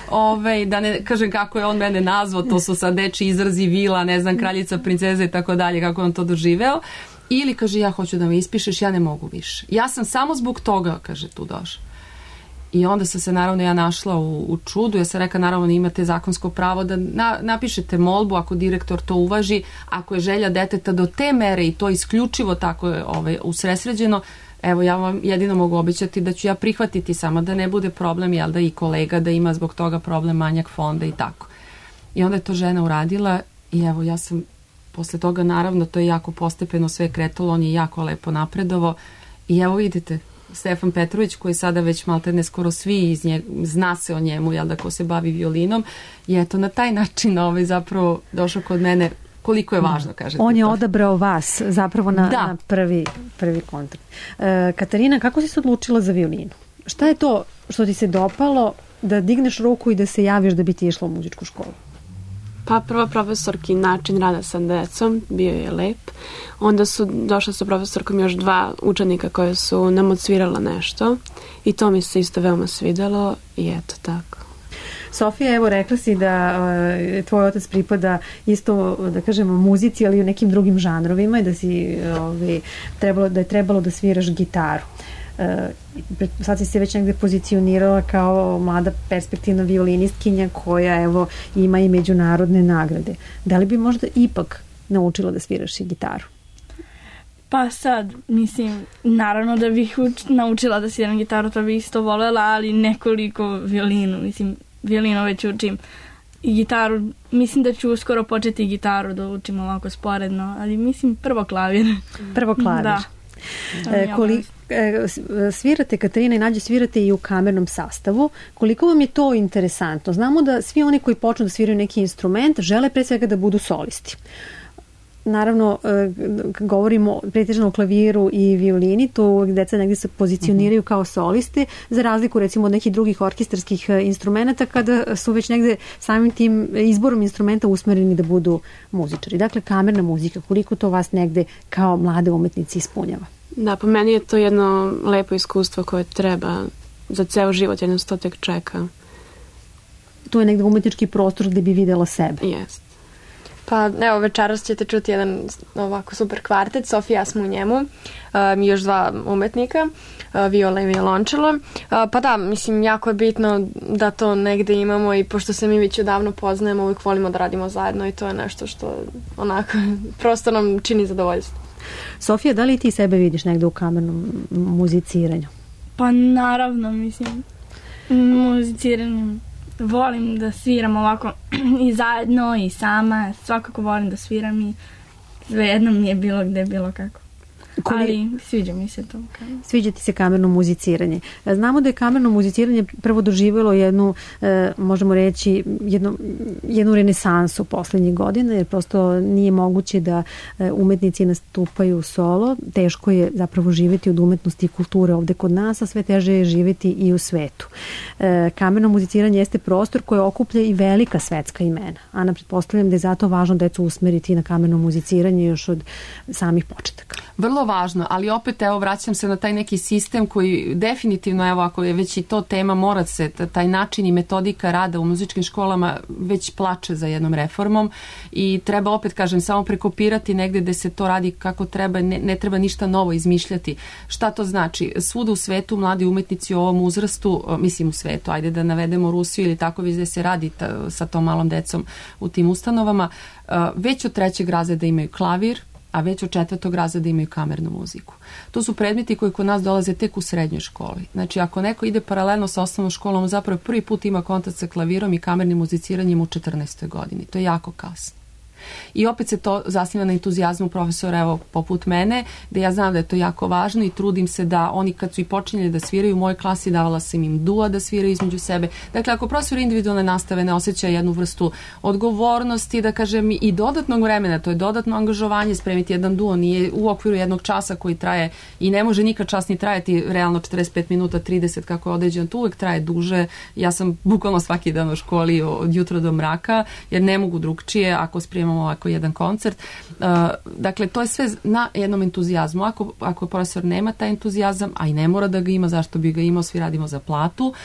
da ne kažem kako je on mene nazvao, to su sad dečji izrazi, vila, ne znam, kraljica, princeza i tako dalje, kako je on to doživeo. Ili, kaže, ja hoću da me ispišeš, ja ne mogu više. Ja sam samo zbog toga, kaže, tu došla. I onda sam se naravno ja našla u čudu. Ja sam rekla, naravno imate zakonsko pravo da napišete molbu ako direktor to uvaži, ako je želja deteta do te mere i to isključivo tako je usresređeno. Evo, ja vam jedino mogu obećati da ću ja prihvatiti, samo da ne bude problem, jel da, i kolega da ima zbog toga problem, manjak fonda i tako. I onda je to žena uradila i evo, ja sam posle toga, naravno, to je jako postepeno sve kretalo, on je jako lepo napredovao i evo vidite, Stefan Petrović, koji sada već maltene skoro svi zna se o njemu, jel da, ko se bavi violinom, je eto na taj način zapravo došao kod mene. Koliko je važno, kažete. On je odabrao vas zapravo na prvi kontakt. Katarina, kako si se odlučila za violinu? Šta je to što ti se dopalo da digneš ruku i da se javiš da bi ti išla u muzičku školu? Pa prva profesorki način rada sa decom bio je lep. Onda su došla sa profesorkom još 2 učenika koje su nam odsvirala nešto i to mi se isto veoma svidelo i eto tako. Sofija, evo rekla si da tvoj otac pripada isto, da kažemo, muzici, ali i u nekim drugim žanrovima i da si da je trebalo da sviraš gitaru. Sad si se već negde pozicionirala kao mlada perspektivna violinistkinja koja evo ima i međunarodne nagrade. Da li bi možda ipak naučila da sviraš i gitaru? Pa sad, mislim, naravno da bih naučila da sviram gitaru, to bih isto volela, ali nekoliko violinu, mislim, violinu već učim i gitaru, mislim da ću uskoro početi gitaru da učim ovako sporedno, ali mislim prvo klavir. Prvo klavir. Da. Svirate, Katarina, i Nađa, svirate i u kamernom sastavu. Koliko vam je to interesantno? Znamo da svi oni koji počnu da sviraju neki instrument žele pre svega da budu solisti. Naravno, govorimo pretežno o klaviru i violini, to deca negdje se pozicioniraju kao solisti, za razliku recimo od nekih drugih orkestarskih instrumenta kada su već negdje samim tim izborom instrumenta usmereni da budu muzičari. Dakle, kamerna muzika, koliko to vas negdje kao mlade umetnici ispunjava? Da, po meni je to jedno lepo iskustvo koje treba za ceo život, jedno sto tek čeka. To je negdje umetnički prostor gdje bi videla sebe. Jest. Pa evo, večeras ćete čuti jedan ovako super kvartet, Sofija, ja smo u njemu, i još 2 umetnika, viola i violončelo. Pa da, mislim, jako je bitno da to negde imamo i pošto se mi već odavno poznajemo, uvijek volimo da radimo zajedno i to je nešto što onako prosto nam čini zadovoljstvo. Sofija, da li ti sebe vidiš negde u kamernom muziciranju? Pa naravno, mislim, muziciranjem volim da sviram ovako i zajedno i sama, svakako volim da sviram i svejedno mi je bilo gde, bilo kako. Ali sviđa mi se to. Sviđa ti se kamerno muziciranje. Znamo da je kamerno muziciranje prvo doživjelo jednu, možemo reći, jednu renesansu poslednjih godina, jer prosto nije moguće da umetnici nastupaju solo. Teško je zapravo živjeti od umetnosti i kulture ovde kod nas, a sve teže je živjeti i u svetu. Kamerno muziciranje jeste prostor koje okuplja i velika svetska imena. Ana, pretpostavljam da je zato važno decu usmeriti na kamerno muziciranje još od samih početaka. Vrlo važno, ali opet evo vraćam se na taj neki sistem koji definitivno, evo ako je već i to tema, mora se taj način i metodika rada u muzičkim školama već plače za jednom reformom i treba opet, kažem, samo prekopirati negde gde se to radi kako treba, ne treba ništa novo izmišljati. Šta to znači? Svuda u svetu mladi umetnici u ovom uzrastu, mislim u svetu, ajde da navedemo Rusiju ili tako gde se radi sa tom malom decom u tim ustanovama, već od 3. razreda imaju klavir, a već od 4. razreda imaju kamernu muziku. To su predmeti koji kod nas dolaze tek u srednjoj školi. Znači, ako neko ide paralelno sa osnovnom školom, zapravo prvi put ima kontakt sa klavirom i kamernim muziciranjem u 14. godini. To je jako kasno. I opet se to zasniva na entuzijazmu profesora, evo, poput mene, gde ja znam da je to jako važno i trudim se da oni kad su i počinjeli da sviraju u mojoj klasi, davala sam im dua da sviraju između sebe. Dakle, ako profesor individualne nastave ne osjeća jednu vrstu odgovornosti, da kažem, i dodatnog vremena, to je dodatno angažovanje, spremiti jedan duo, nije u okviru jednog časa koji traje i ne može nikad čas ni trajati realno 45 minuta, 30 kako je određeno, to uvek traje duže. Ja sam bukvalno svaki dan u školi od jutra do mraka, jer ne mogu drugčije ako spremam ovako jedan koncert. Dakle, to je sve na jednom entuzijazmu. Ako profesor nema taj entuzijazam, a i ne mora da ga ima, zašto bi ga imao, svi radimo za platu,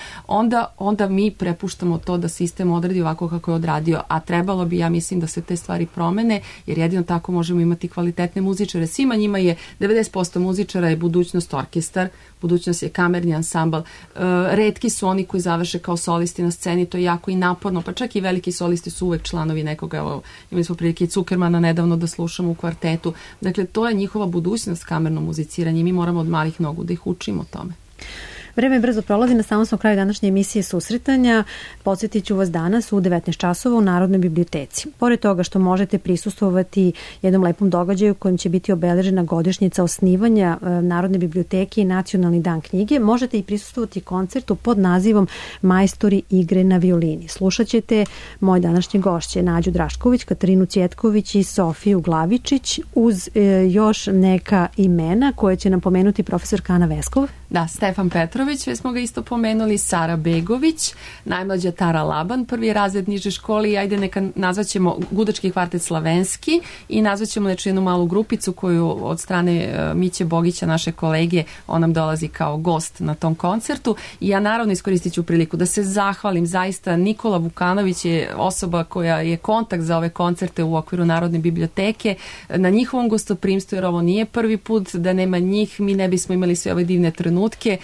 onda mi prepuštamo to da sistem odredi ovako kako je odradio, a trebalo bi, ja mislim, da se te stvari promene, jer jedino tako možemo imati kvalitetne muzičare. Svima njima je 90% muzičara je budućnost orkestar, budućnost je kamerni ansambl. Retki su oni koji završe kao solisti na sceni, to je jako i naporno, pa čak i veliki solisti su uvek članovi nekoga, evo, imali smo prilike i Cukermana nedavno da slušamo u kvartetu. Dakle, to je njihova budućnost, kamerno muziciranje i mi moramo od malih nogu da ih učimo tome. Vreme brzo prolazi, na samom smo kraju današnje emisije Susretanja. Podsjetit ću vas danas u 19 časova u Narodnoj biblioteci. Pored toga što možete prisustvovati jednom lepom događaju kojim će biti obeležena godišnjica osnivanja Narodne biblioteke i Nacionalni dan knjige, možete i prisustvovati koncertu pod nazivom Majstori igre na violini. Slušat ćete moje današnje gošće Nađu Drašković, Katarinu Cjetković i Sofiju Glavičić uz još neka imena koje će nam pomenuti profesor Kana Veskov. Da, Stefan Petrović, već smo ga isto pomenuli, Sara Begović, najmlađa Tara Laban, prvi razred niže škole i ajde neka nazvaćemo Gudački kvartet Slavenski i nazvaćemo jednu malu grupicu koju od strane Miće Bogića, naše kolege, on nam dolazi kao gost na tom koncertu i ja naravno iskoristit ću priliku da se zahvalim, zaista Nikola Vukanović je osoba koja je kontakt za ove koncerte u okviru Narodne biblioteke, na njihovom gostoprimstvu, jer ovo nije prvi put, da nema njih mi ne bismo imali sve ove divne trenutke,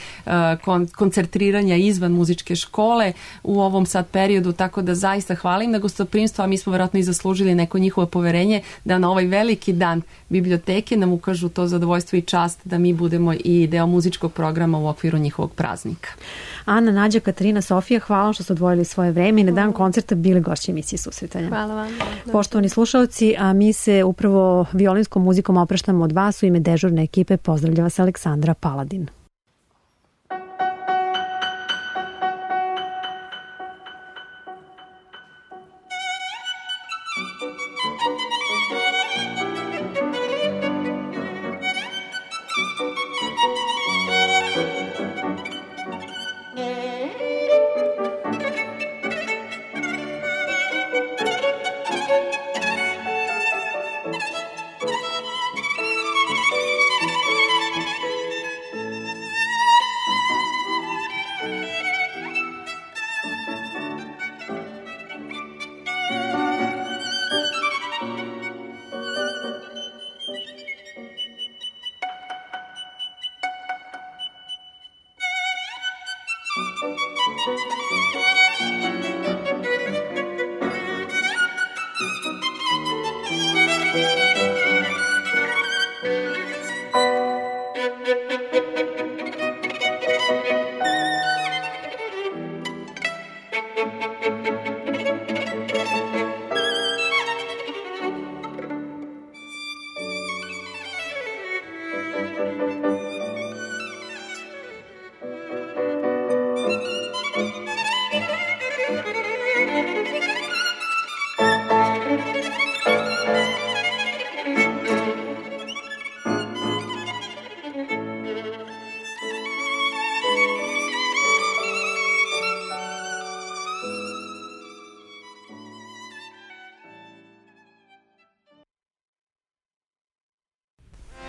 koncertiranja izvan muzičke škole u ovom sad periodu, tako da zaista hvalim na gostoprimstvo, a mi smo vjerojatno i zaslužili neko njihovo poverenje da na ovaj veliki dan biblioteke nam ukažu to zadovoljstvo i čast da mi budemo i deo muzičkog programa u okviru njihovog praznika. Ana, Nađa, Katarina, Sofija, hvala što ste odvojili svoje vreme i na dan koncerta bili gošće emisije Susretanja. Hvala vam. Poštovani slušalci, a mi se upravo violinskom muzikom opraštamo od vas. U ime dežurne ekipe pozdravlja vas Aleksandra Paladin.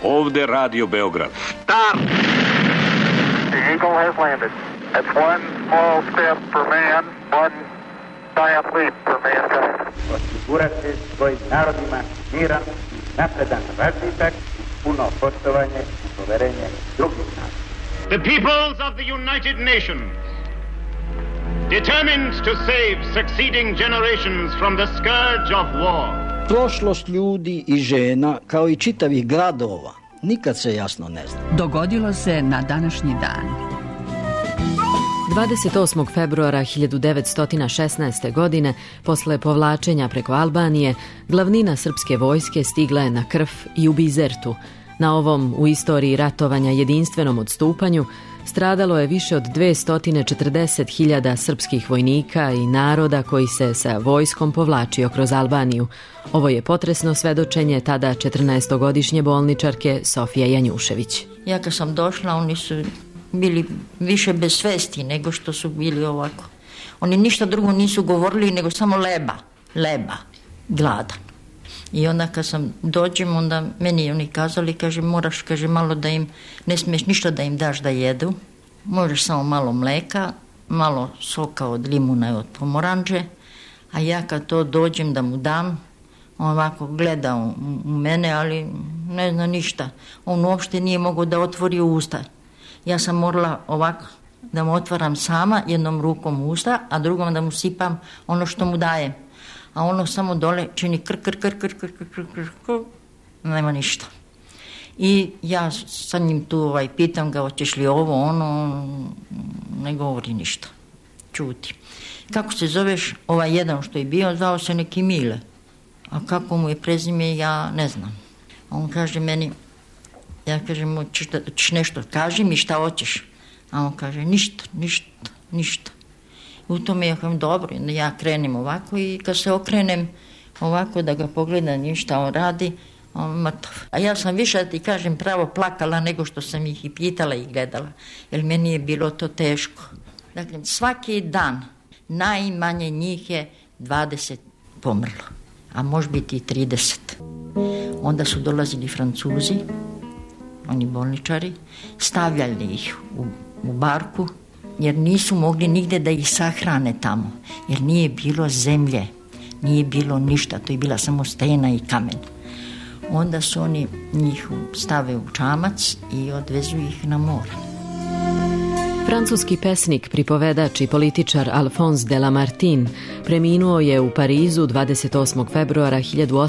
Ovde Radio Beograd. Start! The Eagle has landed. That's one small step for man, one giant leap for mankind. Osigurati svojim narodima miran, napredan razvitak, puno poštovanje i poverenje drugih naroda. The peoples of the United Nations, determined to save succeeding generations from the scourge of war. Prošlost ljudi i žena, kao i čitavih gradova, nikad se jasno ne zna. Dogodilo se na današnji dan. 28. februara 1916. godine, posle povlačenja preko Albanije, glavnina srpske vojske stigla je na Krf i u Bizertu. Na ovom u istoriji ratovanja jedinstvenom odstupanju stradalo je više od 240.000 srpskih vojnika i naroda koji se sa vojskom povlačio kroz Albaniju. Ovo je potresno svedočenje tada 14-godišnje bolničarke Sofije Janjušević. Ja kad sam došla, oni su bili više bez svesti nego što su bili ovako. Oni ništa drugo nisu govorili nego samo leba, gladan. I onda kad sam dođem, onda meni oni kazali, kaže, moraš, kaže, malo da im, ne smiješ ništa da im daš da jedu, možeš samo malo mleka, malo soka od limuna i od pomoranđe, a ja kad to dođem da mu dam, on ovako gleda u mene, ali ne zna ništa. On uopšte nije mogao da otvori usta. Ja sam morala ovako da mu otvaram sama, jednom rukom usta, a drugom da mu sipam ono što mu dajem. A ono samo dole čini kr, nema ništa. I ja sa njim tu pitam ga, hoćeš li ovo, ono, ne govori ništa, čuti. Kako se zoveš? Ovaj jedan što je bio, zvao se neki Mile. A kako mu je prezime, ja ne znam. On kaže meni, ja kažem mu, ćeš nešto, kaži mi šta hoćeš. A on kaže, ništa. U tome ja kažem, dobro, ja krenem ovako i kad se okrenem ovako da ga pogledam šta on radi, on mrtav. A ja sam više, da ti kažem, pravo plakala nego što sam ih i pitala i gledala, jer meni je bilo to teško. Dakle, svaki dan najmanje njih je 20 pomrlo, a može biti i 30. Onda su dolazili Francuzi, oni bolničari, stavljali ih u barku, jer nisu mogli nigde da ih sahrane tamo, jer nije bilo zemlje, nije bilo ništa, to je bila samo stena i kamen. Onda su oni njih stave u čamac i odvezu ih na more. Francuski pesnik, pripovedač i političar Alphonse de Lamartine preminuo je u Parizu 28. februara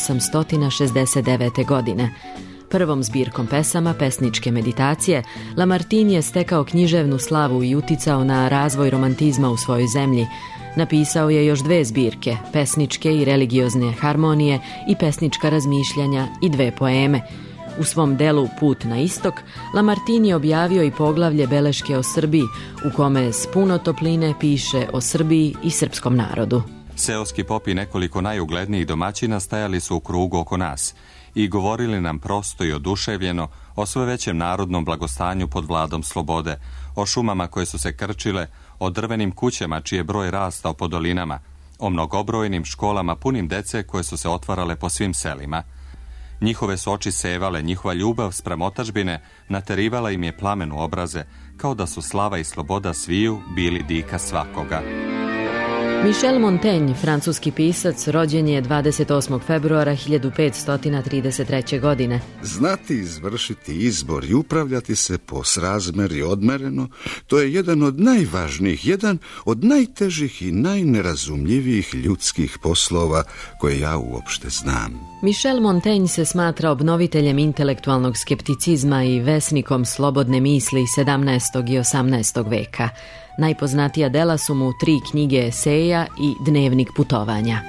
1869. godine. Prvom zbirkom pesama, pesničke meditacije, Lamartine je stekao književnu slavu i uticao na razvoj romantizma u svojoj zemlji. Napisao je još 2 zbirke, pesničke i religiozne harmonije i pesnička razmišljanja i 2 poeme. U svom delu Put na istok, Lamartine je objavio i poglavlje Beleške o Srbiji, u kome s puno topline piše o Srbiji i srpskom narodu. Seoski pop i nekoliko najuglednijih domaćina stajali su u krugu oko nas i govorili nam prosto i oduševljeno o sve većem narodnom blagostanju pod vladom slobode, o šumama koje su se krčile, o drvenim kućama čiji je broj rastao po dolinama, o mnogobrojnim školama punim dece koje su se otvarale po svim selima. Njihove su oči sevale, njihova ljubav spram otadžbine naterivala im je plamen u obraze, kao da su slava i sloboda sviju bili dika svakoga. Michel Montaigne, francuski pisac, rođen je 28. februara 1533. godine. Znati izvršiti izbor i upravljati se po srazmeri odmereno, to je jedan od najvažnijih, jedan od najtežih i najnerazumljivijih ljudskih poslova koje ja uopšte znam. Michel Montaigne se smatra obnoviteljem intelektualnog skepticizma i vesnikom slobodne misli 17. i 18. veka. Najpoznatija dela su mu 3 knjige eseja i Dnevnik putovanja.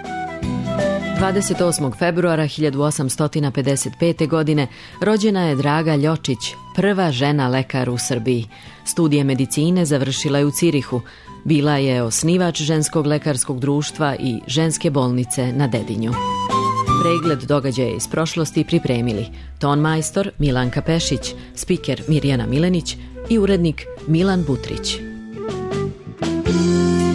28. februara 1855. godine rođena je Draga Ljočić, prva žena lekar u Srbiji. Studije medicine završila je u Cirihu. Bila je osnivač ženskog lekarskog društva i ženske bolnice na Dedinju. Pregled događaja iz prošlosti pripremili tonmajstor Milanka Pešić, spiker Mirjana Milenić i urednik Milan Butrić.